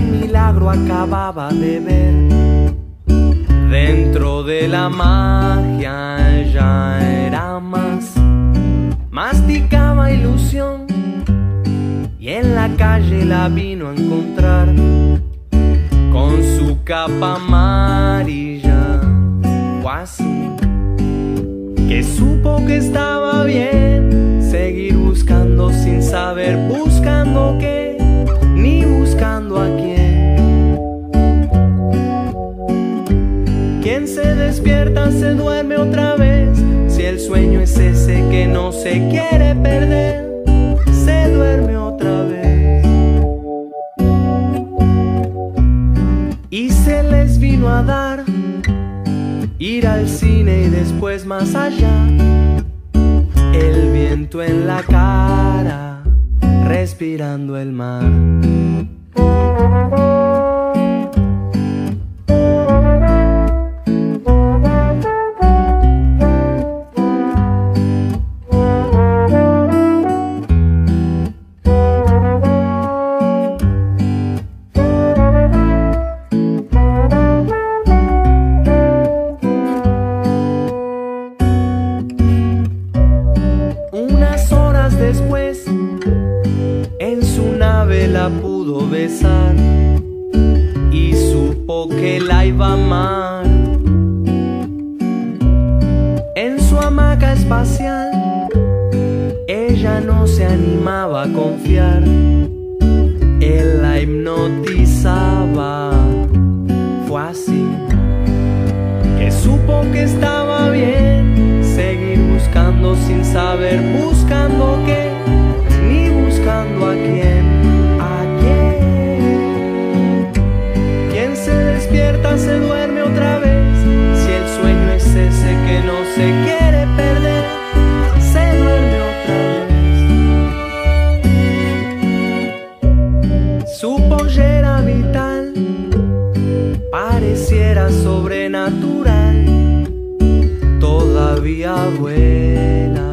milagro acababa de ver. Dentro de la magia ya era más. Masticaba ilusión y en la calle la vino a encontrar con su capa amarilla o así, que supo que estaba bien seguir buscando sin saber buscando qué ni buscando a quién. Quien se despierta se duerme otra vez. Si el sueño es ese que no se quiere perder, se duerme otra vez. Y se les vino a dar ir al cine y después más allá. El viento en la cara, respirando el mar. Después, en su nave la pudo besar y supo que la iba a amar. En su hamaca espacial, ella no se animaba a confiar. Él la hipnotizaba. Fue así que supo que estaba bien seguir buscando sin saber buscando qué ni buscando a quién. ¿A quién? Quien se despierta se duerme otra vez. Si el sueño es ese que no se quiere perder, se duerme otra vez. Su pollera vital pareciera sobrenatural. Todavía vuela.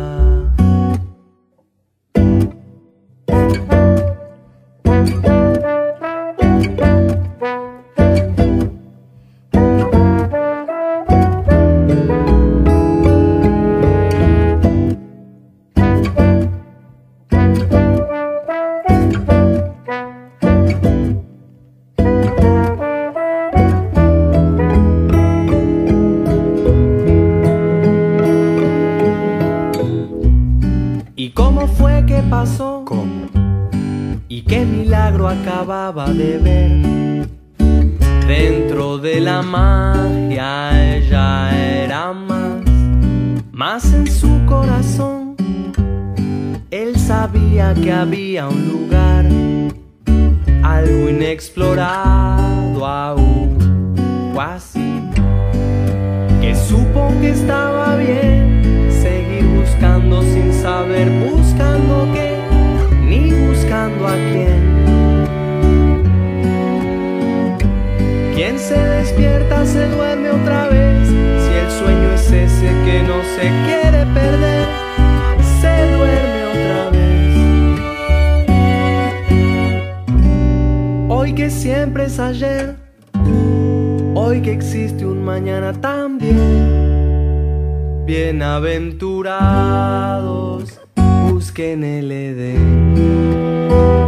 ¿Y cómo fue que pasó? ¿Cómo? ¿Y qué milagro acababa de ver? Dentro de la magia ella era más. Más en su corazón él sabía que había un lugar, algo inexplorado aún, o así, que supo que estaba bien seguir buscando sin saber buscando qué ni buscando a quién. Quien se despierta se duerme otra vez. Si el sueño es ese que no se quiere perder, se duerme otra vez. Hoy que siempre es ayer, hoy que existe un mañana también. Bienaventurados, busquen el Edén.